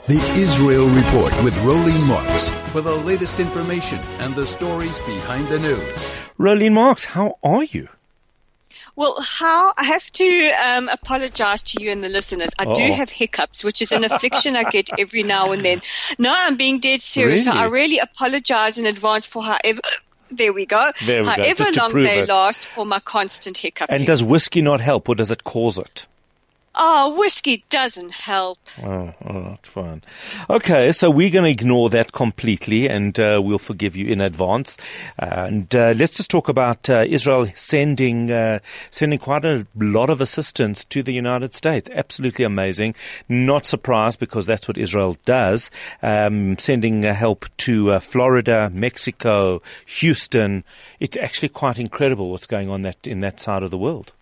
The Israel Report with Rolene Marks for the latest information and the stories behind the news. Rolene Marks, how are you? Well, I have to apologize to you and the listeners. I do have hiccups, which is an affliction I get every now and then. No, I'm being dead serious. Really? So I really apologize in advance for however... There we go. However long they last for my constant hiccup. And does whiskey not help, or does it cause it? Oh, whiskey doesn't help. Oh, all right, fine. Okay, so we're going to ignore that completely, and we'll forgive you in advance. And let's just talk about Israel sending quite a lot of assistance to the United States. Absolutely amazing. Not surprised, because that's what Israel does. Sending help to Florida, Mexico, Houston. It's actually quite incredible what's going on in that side of the world.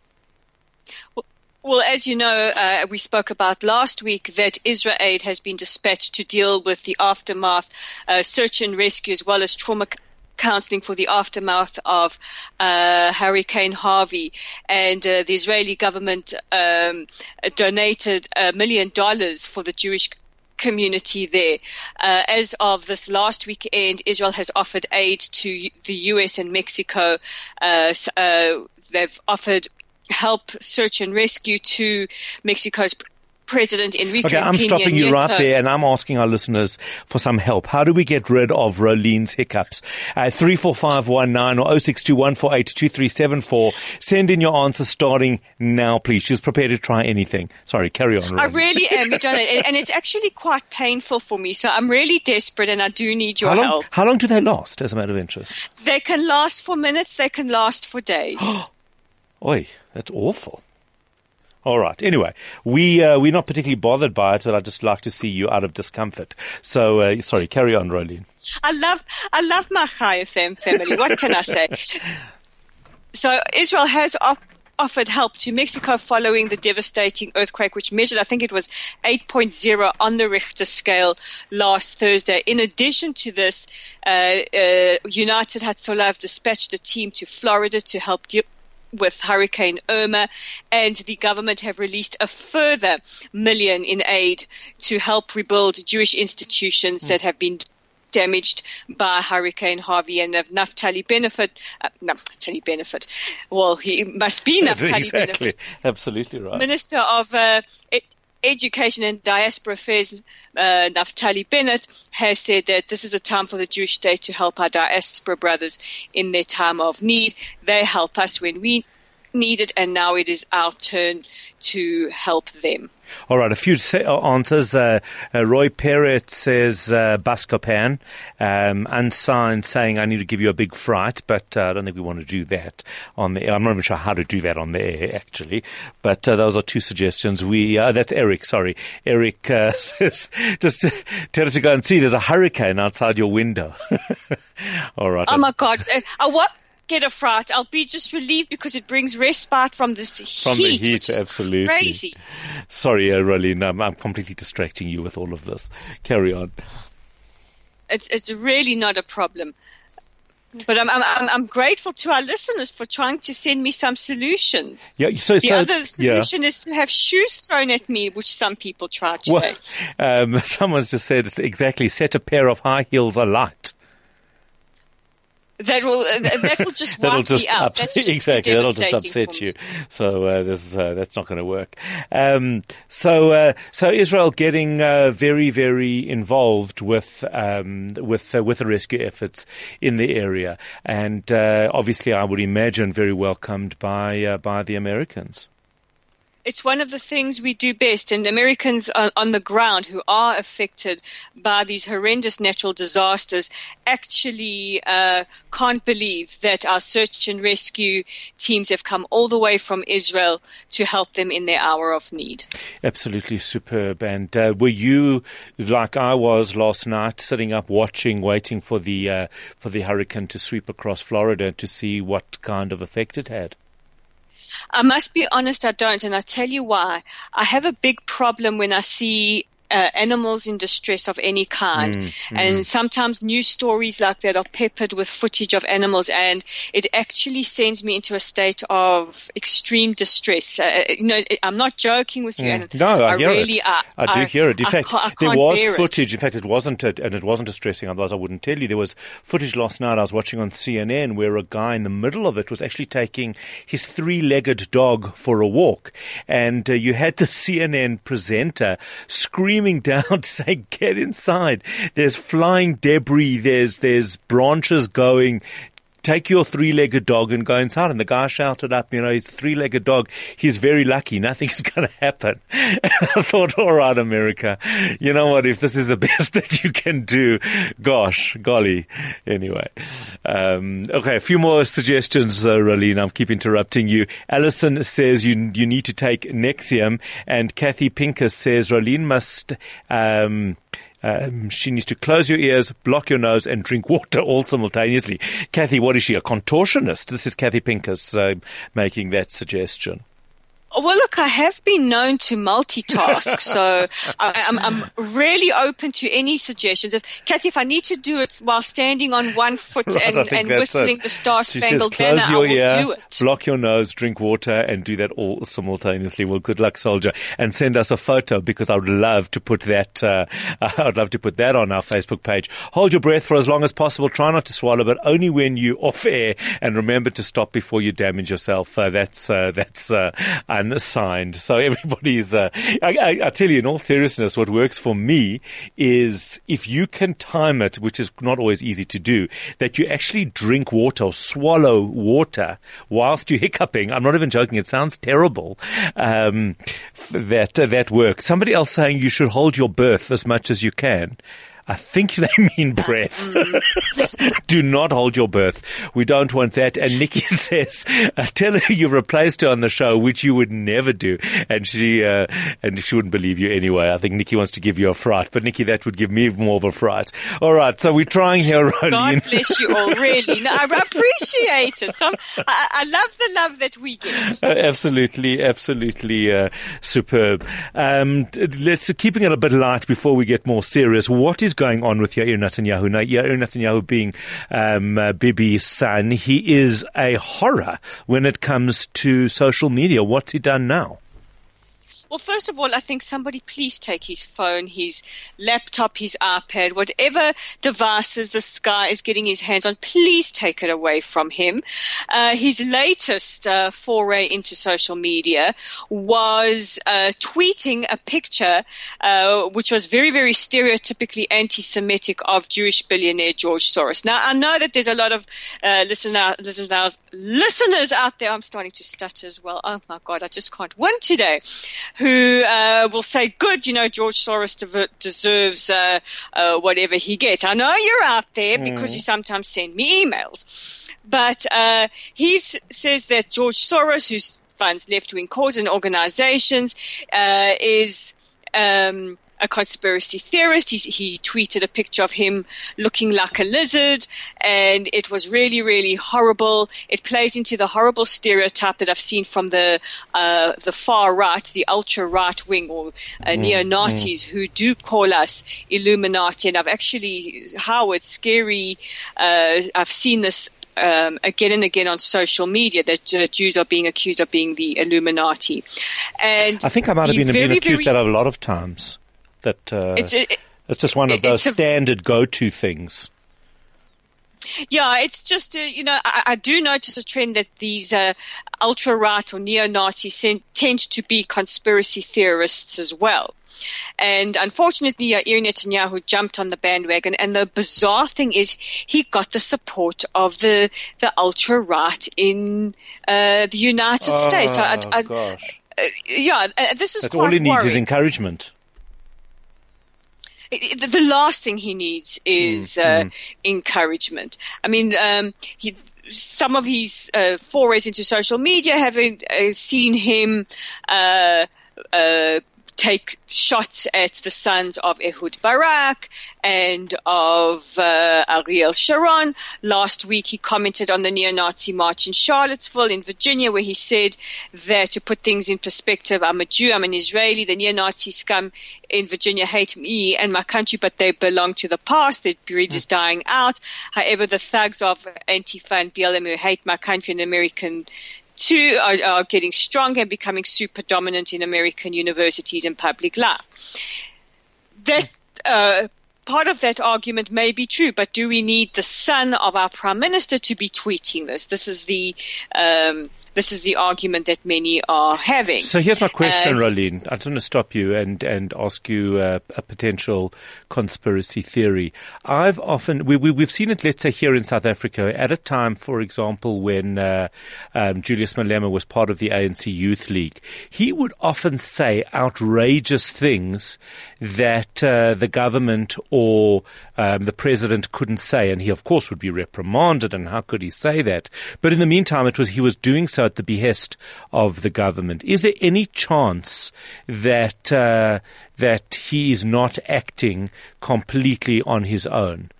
Well, as you know, we spoke about last week that Israel Aid has been dispatched to deal with the aftermath, search and rescue, as well as trauma counseling for the aftermath of Hurricane Harvey. And the Israeli government donated $1 million for the Jewish community there. As of this last weekend, Israel has offered aid to the U.S. and Mexico. They've offered help search and rescue to Mexico's President Enrique Okay, I'm Peña stopping you Nieto. right there, and I'm asking our listeners for some help. How do we get rid of Rolene's hiccups? 34519 or 0621482374. Send in your answers starting now, please. She's prepared to try anything. Sorry, carry on, Rolene. I really am, and it's actually quite painful for me, so I'm really desperate and I do need your help. How long do they last, as a matter of interest? They can last for minutes, they can last for days. Oi, that's awful. All right. Anyway, we're not particularly bothered by it, but I'd just like to see you out of discomfort. So, sorry, carry on, Rolene. I love my Chai FM family. What can I say? So Israel has offered help to Mexico following the devastating earthquake, which measured, I think it was 8.0 on the Richter scale last Thursday. In addition to this, United Hatzolah have dispatched a team to Florida to help deal with Hurricane Irma, and the government have released a further $1 million in aid to help rebuild Jewish institutions that have been damaged by Hurricane Harvey. And Naftali Bennett, well, he must be Naftali Bennett. Exactly, absolutely right. Minister of Education and Diaspora Affairs, Naftali Bennett, has said that this is a time for the Jewish state to help our diaspora brothers in their time of need. They help us when we need it, and now it is our turn to help them. All right, a few answers. Roy Perret says Buscopan, unsigned, saying I need to give you a big fright, but I don't think we want to do that on the air. I'm not even sure how to do that on the air, actually. But those are two suggestions. That's Eric, sorry. Eric says, just tell her to go and see, there's a hurricane outside your window. All right. Oh, my God. What? Get a fright. I'll be just relieved because it brings respite from this heat. From the heat, which is absolutely. Crazy. Sorry, Rolene, I'm completely distracting you with all of this. Carry on. It's really not a problem. But I'm grateful to our listeners for trying to send me some solutions. Yeah, the other solution is to have shoes thrown at me, which some people try today. Well, someone's just said exactly, set a pair of high heels alight. That will just wipe me out. That's just exactly. That'll just upset you. So that's not going to work. So Israel getting very, very involved with the rescue efforts in the area, and obviously, I would imagine very welcomed by the Americans. It's one of the things we do best, and Americans on the ground who are affected by these horrendous natural disasters actually can't believe that our search and rescue teams have come all the way from Israel to help them in their hour of need. Absolutely superb. And were you, like I was last night, sitting up watching, waiting for the hurricane to sweep across Florida to see what kind of effect it had? I must be honest, I don't, and I'll tell you why. I have a big problem when I see animals in distress of any kind. And sometimes news stories like that are peppered with footage of animals, and it actually sends me into a state of extreme distress. I'm not joking with you. And no, I hear really, it. I do hear it. In fact, there was footage. In fact, it wasn't distressing. Otherwise, I wouldn't tell you. There was footage last night I was watching on CNN where a guy in the middle of it was actually taking his 3-legged dog for a walk, and you had the CNN presenter screaming down to say, "Get inside! There's flying debris. There's branches going. Take your 3-legged dog and go inside." And the guy shouted up, his 3-legged dog, he's very lucky. Nothing's going to happen. And I thought, all right, America, you know what? If this is the best that you can do, gosh, golly. Anyway. Okay, a few more suggestions, Rolene. I'm keep interrupting you. Alison says you need to take Nexium. And Kathy Pincus says Rolene must, she needs to close your ears, block your nose, and drink water all simultaneously. Kathy, what is she, a contortionist? This is Kathy Pincus making that suggestion. Well, look, I have been known to multitask, so I'm really open to any suggestions. Kathy, if I need to do it while standing on one foot right, and whistling the Star Spangled Banner, I will do it. Block your nose, drink water, and do that all simultaneously. Well, good luck, soldier, and send us a photo because I would love to put that. I'd love to put that on our Facebook page. Hold your breath for as long as possible. Try not to swallow, but only when you're off air. And remember to stop before you damage yourself. That's unsigned. So everybody's, I tell you in all seriousness, what works for me is if you can time it, which is not always easy to do, that you actually drink water or swallow water whilst you're hiccuping. I'm not even joking. It sounds terrible. That works. Somebody else saying you should hold your breath as much as you can. I think they mean breath. Do not hold your breath. We don't want that. And Nikki says, tell her you replaced her on the show, which you would never do. And she wouldn't believe you anyway. I think Nikki wants to give you a fright. But Nikki, that would give me more of a fright. All right. So we're trying here, Rolene. God bless you all, really. No, I appreciate it. So I love the love that we get. Absolutely superb. Let's keeping it a bit light before we get more serious. What is going on with Yair Netanyahu? Now, Yair Netanyahu being Bibi's son, he is a horror when it comes to social media. What's he done now? Well, first of all, I think somebody please take his phone, his laptop, his iPad, whatever devices this guy is getting his hands on, please take it away from him. His latest foray into social media was tweeting a picture which was very, very stereotypically anti-Semitic of Jewish billionaire George Soros. Now, I know that there's a lot of listeners out there. I'm starting to stutter as well. Oh, my God, I just can't win today. Who will say, good, George Soros deserves whatever he gets. I know you're out there because you sometimes send me emails. But he says that George Soros, who funds left-wing causes and organizations, is a conspiracy theorist. He tweeted a picture of him looking like a lizard, and it was really, really horrible. It plays into the horrible stereotype that I've seen from the far right, the ultra right wing or neo-Nazis who do call us Illuminati. And I've actually, Howard, scary, I've seen this again and again on social media that Jews are being accused of being the Illuminati. And I think I might have been accused that a lot of times. It's just one of those standard go-to things. Yeah, it's just, I do notice a trend that these ultra-right or neo-Nazis tend to be conspiracy theorists as well. And unfortunately, Yair Netanyahu jumped on the bandwagon. And the bizarre thing is he got the support of the ultra-right in the United States. Gosh. This is That's quite all he needs worrying. is encouragement. The last thing he needs is encouragement. I mean, some of his forays into social media, having seen him take shots at the sons of Ehud Barak and of Ariel Sharon. Last week he commented on the neo-Nazi march in Charlottesville in Virginia, where he said that, to put things in perspective, I'm a Jew, I'm an Israeli, the neo-Nazi scum in Virginia hate me and my country, but they belong to the past. Their breed is dying out. However, the thugs of Antifa and BLM who hate my country and American too are getting stronger and becoming super dominant in American universities and public life. That part of that argument may be true, but do we need the son of our prime minister to be tweeting this? This is the argument that many are having. So here's my question, Rolene. I just want to stop you and ask you a potential conspiracy theory. We've seen it, let's say, here in South Africa at a time, for example, when Julius Malema was part of the ANC Youth League. He would often say outrageous things that the government or the president couldn't say, and he, of course, would be reprimanded, and how could he say that? But in the meantime, he was doing so at the behest of the government. Is there any chance that he is not acting completely on his own?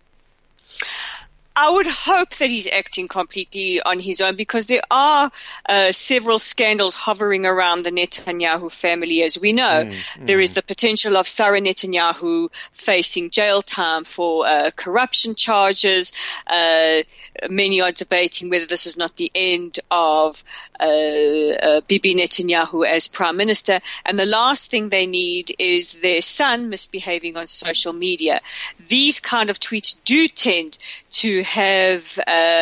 I would hope that he's acting completely on his own, because there are several scandals hovering around the Netanyahu family, as we know. There is the potential of Sarah Netanyahu facing jail time for corruption charges. Many are debating whether this is not the end of Bibi Netanyahu as prime minister. And the last thing they need is their son misbehaving on social media. These kind of tweets do tend to have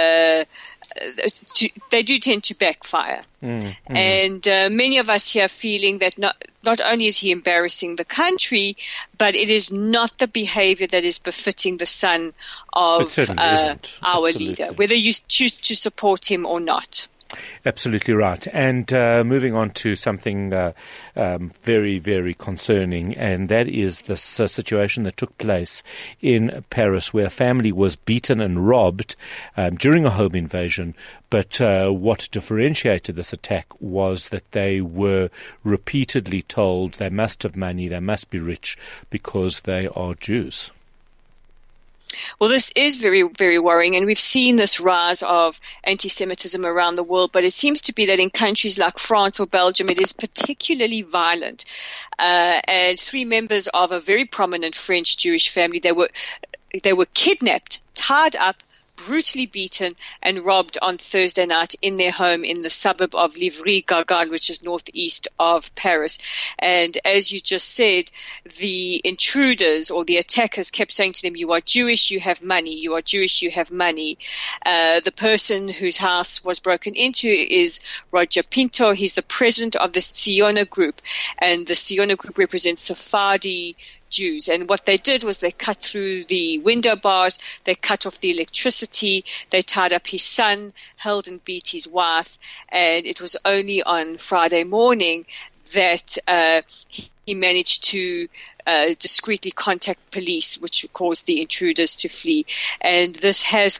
they do tend to backfire. And many of us here are feeling that not only is he embarrassing the country, but it is not the behavior that is befitting the son of our leader, whether you choose to support him or not. Absolutely right. And moving on to something very, very concerning, and that is this situation that took place in Paris, where a family was beaten and robbed during a home invasion. But what differentiated this attack was that they were repeatedly told they must have money, they must be rich, because they are Jews. Well, this is very, very worrying, and we've seen this rise of anti-Semitism around the world, but it seems to be that in countries like France or Belgium, it is particularly violent. And 3 members of a very prominent French Jewish family, they were kidnapped, tied up, brutally beaten and robbed on Thursday night in their home in the suburb of Livry-Gargan, which is northeast of Paris. And as you just said, the intruders or the attackers kept saying to them, "You are Jewish, you have money. You are Jewish, you have money." The person whose house was broken into is Roger Pinto. He's the president of the Siona Group, and the Siona Group represents Sephardi Jews. And what they did was they cut through the window bars, they cut off the electricity, they tied up his son, held and beat his wife, and it was only on Friday morning that he managed to discreetly contact police, which caused the intruders to flee. And this has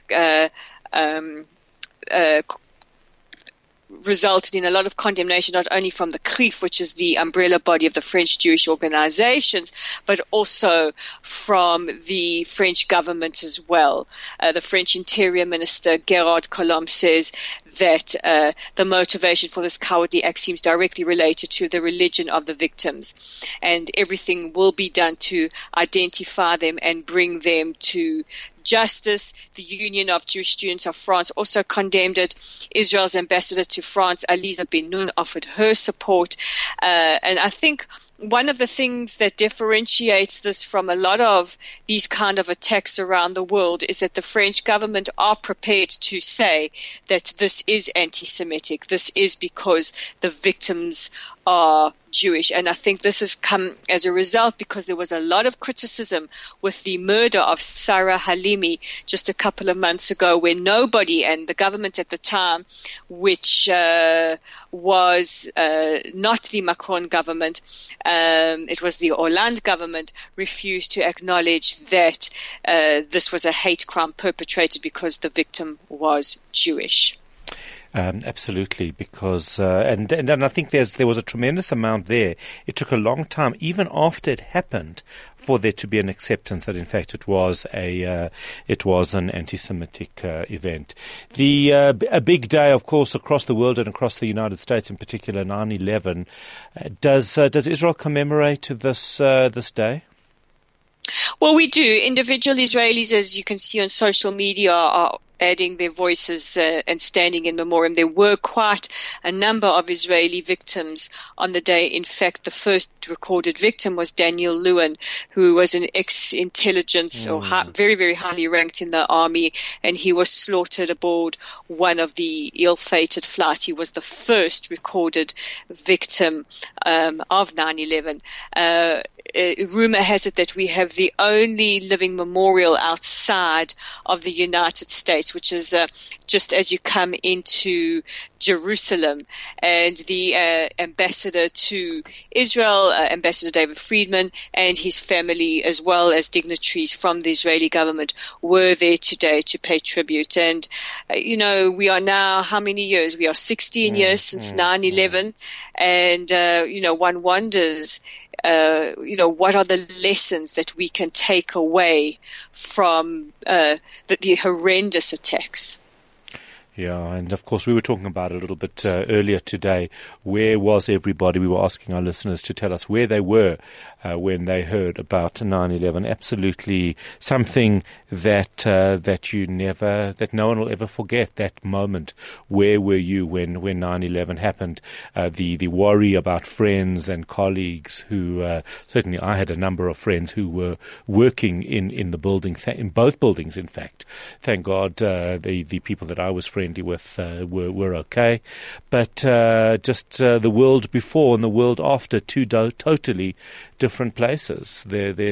resulted in a lot of condemnation, not only from the CRIF, which is the umbrella body of the French Jewish organizations, but also from the French government as well. The French Interior Minister, Gerard Collomb, says that the motivation for this cowardly act seems directly related to the religion of the victims, and everything will be done to identify them and bring them to justice. The Union of Jewish Students of France also condemned it. Israel's ambassador to France, Aliza Ben-Nun, offered her support. And I think one of the things that differentiates this from a lot of these kind of attacks around the world is that the French government are prepared to say that this is anti-Semitic. This is because the victims are Jewish. And I think this has come as a result because there was a lot of criticism with the murder of Sarah Halimi just a couple of months ago, where nobody, and the government at the time, which was not the Macron government, it was the Hollande government, refused to acknowledge that this was a hate crime perpetrated because the victim was Jewish. Absolutely, because and I think there was a tremendous amount there. It took a long time, even after it happened, for there to be an acceptance that in fact it was an anti-Semitic event. A big day, of course, across the world and across the United States, in particular, 9/11. Does Israel commemorate this day? Well, we do. Individual Israelis, as you can see on social media, are adding their voices and standing in memoriam. There were quite a number of Israeli victims on the day. In fact, the first recorded victim was Daniel Lewin, who was an ex-intelligence or very, very highly ranked in the army, and he was slaughtered aboard one of the ill-fated flights. He was the first recorded victim of 9/11. Rumor has it that we have the only living memorial outside of the United States, which is just as you come into Jerusalem. And the ambassador to Israel, Ambassador David Friedman, and his family, as well as dignitaries from the Israeli government, were there today to pay tribute. And, we are now, how many years? We are 16 years since 9/11. And, one wonders, what are the lessons that we can take away from the horrendous attacks? Yeah, and of course we were talking about it a little bit earlier today. Where was everybody? We were asking our listeners to tell us where they were when they heard about 9/11. Absolutely something that no one will ever forget. That moment. Where were you when 9/11 happened? The worry about friends and colleagues who certainly I had a number of friends who were working in the building, in both buildings. In fact, thank God the people that I was friendly with were okay, but just the world before and the world after, two totally different places.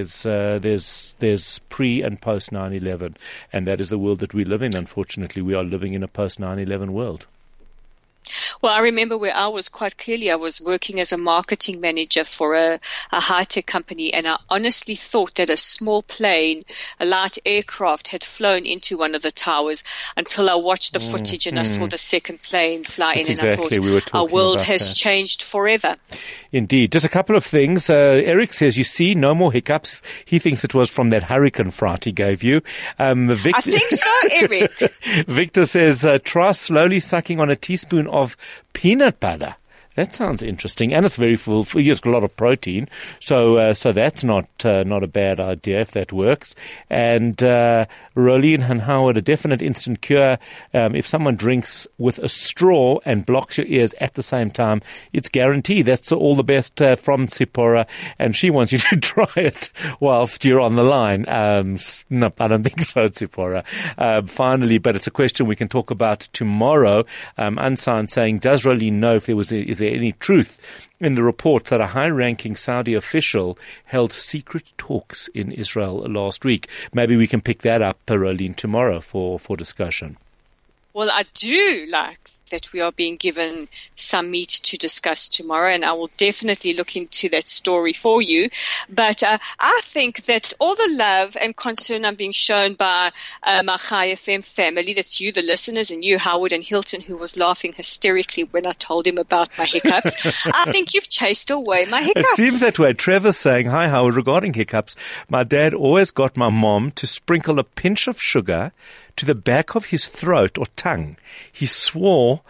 There's pre and post 9/11, and that is the world that we live in. Unfortunately, we are living in a post 9/11 world. Well, I remember where I was quite clearly. I was working as a marketing manager for a high-tech company, and I honestly thought that a small plane, a light aircraft, had flown into one of the towers until I watched the footage and I saw the second plane fly in, and I thought, our world has changed forever. Indeed. Just a couple of things. Eric says, you see, no more hiccups. He thinks it was from that hurricane fright he gave you. I think so, Eric. Victor says, try slowly sucking on a teaspoon of peanut butter. That sounds interesting, and it's very full. It's got a lot of protein, so that's not a bad idea if that works. And Rolene and Howard, a definite instant cure. If someone drinks with a straw and blocks your ears at the same time, it's guaranteed. That's all the best from Tsipora, and she wants you to try it whilst you're on the line. No, I don't think so, Tsipora. Finally, but it's a question we can talk about tomorrow. Ansan saying, does Rolene know if is there any truth in the reports that a high-ranking Saudi official held secret talks in Israel last week? Maybe we can pick that up, Rolene, tomorrow for discussion. Well, I do like that we are being given some meat to discuss tomorrow, and I will definitely look into that story for you. But I think that all the love and concern I'm being shown by my Chai FM family, that's you, the listeners, and you, Howard and Hilton, who was laughing hysterically when I told him about my hiccups, I think you've chased away my hiccups. It seems that way. Trevor's saying, hi, Howard, regarding hiccups, my dad always got my mom to sprinkle a pinch of sugar to the back of his throat or tongue. He swore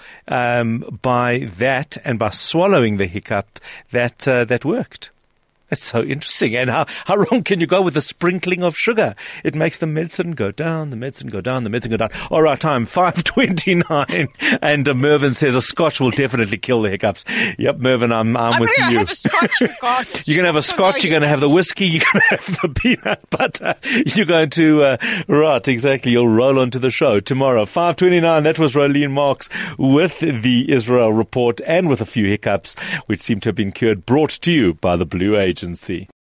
by that and by swallowing the hiccup that worked. That's so interesting. And how wrong can you go with the sprinkling of sugar? It makes the medicine go down, the medicine go down, the medicine go down. All right, time 5:29. And Mervyn says a scotch will definitely kill the hiccups. Yep, Mervyn, I'm with you. Have a scotch, regardless. You're going to have a scotch, you're going to have the whiskey, you're going to have the peanut butter. You're going to, right, exactly. You'll roll onto the show tomorrow. 5:29. That was Rolene Marks with the Israel Report and with a few hiccups, which seem to have been cured, brought to you by the Blue Agency.